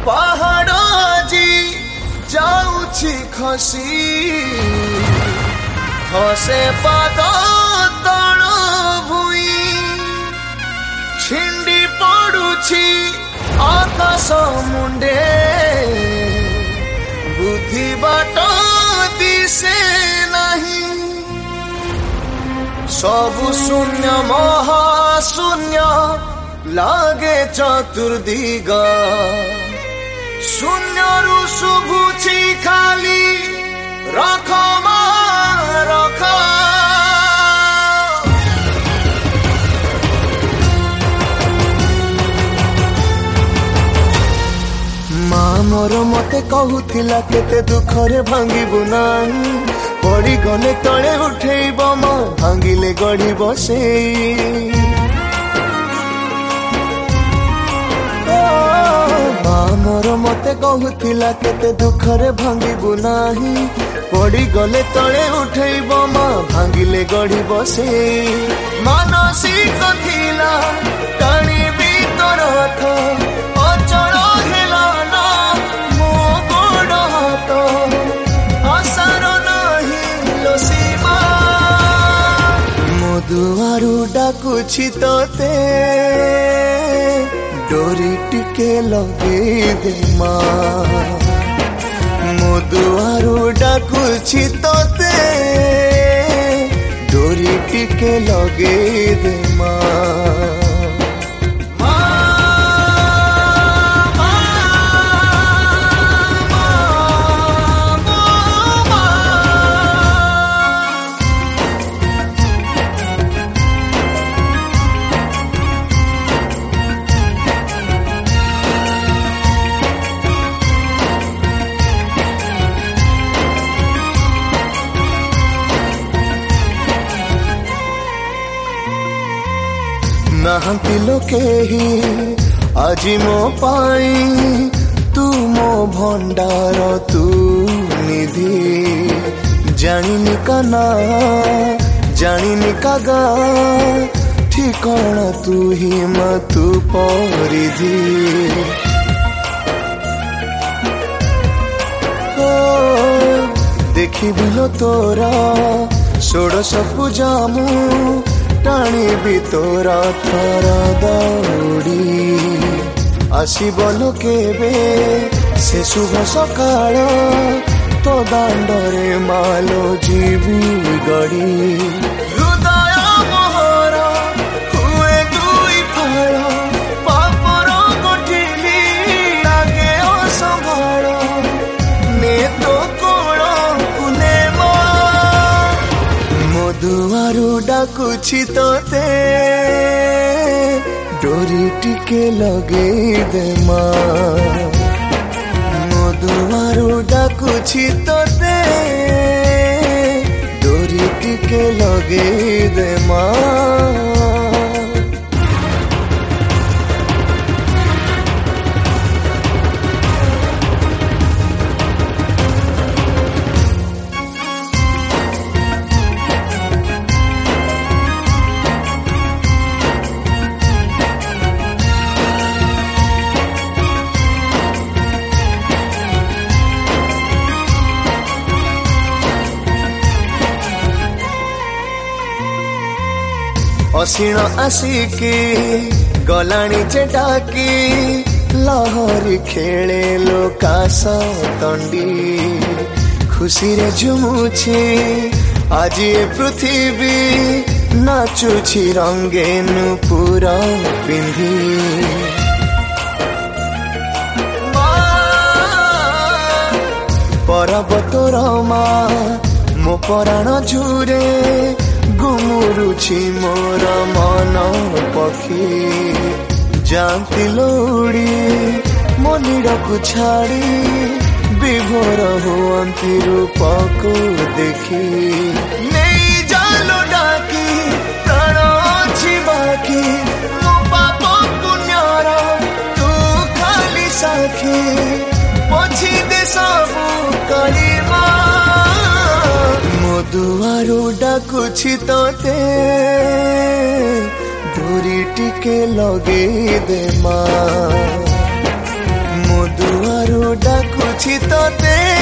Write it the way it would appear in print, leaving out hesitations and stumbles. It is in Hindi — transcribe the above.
पहाड़ जी जाऊछि खसी खसे पाद तल भुई छिंडी पड़ुछि आकाश मुंडे बुद्धि बाट दिसे नहीं सबु शून्य महाशून्य लागे चतुर्दिगा शून्य रु शुभुछि खाली रख रख माँ मोर मते कहूथिला केते दुखरे भांगिबु नाही पड़ी गले तले उठेब माँ भांगिले गढ़ी बसे मोर मते कहूथिला केते दुखरे भांगिबु नाही पड़ी गले तले उठेब माँ भांगिले गढ़ी बसे मानसिक थिला टाणी भी तोर हाथ अचल हेला ना मो गोड़ हाथ आसार नहीं लो सीमा मो दुआरु डाकुछि तोते डोरी टिके लगे दे माँ मो दुआरु डाकुछि तोते डोरी टिके लगे दे माँ नहांती लोके ही आजी मो पाई तू मो भंडार तू निधि जानिनी का ना जानिनी का गा ठिकाना तू ही तू परिधि देखी बिलो तोरा षोड़श पूजामु टाणी भी तोरा थरा दौड़ी आसबल केबे से शुभ सकाळ तो दांडरे मालो जीवी गड़ी हृदय मोहर हुए दुई फाड़ पापर गोठिली लागे असंभाळ ने तो कोण कुने मो दुआरु डाकुछि तोते डोरी टिके लगे दे माँ मो दुआरु डाकुछि तोते डोरी टिके लगे दे माँ असीण आसिकी गलाणी चेटाकी लहरी खेले लोकाश तंडी खुशी रे झुमुछि आज ये पृथ्वी नाचुछि रंगे नुपुरा पिंधी पर्वतर माँ मो पराण झुरे गुमुरुछि मोर मन पखी जानती लोड़ी मनिर को छाड़ी विभोर हुअंती रूप को देखी नहीं जालो डाकी प्राण अछि बाकी मो पाप पुण्यर तू खाली साखी पछी दे सबु कलिमा मो दुआरु डाकुछि तोते डोरी टिके लगे दे माँ मो ଅଛି ତତେ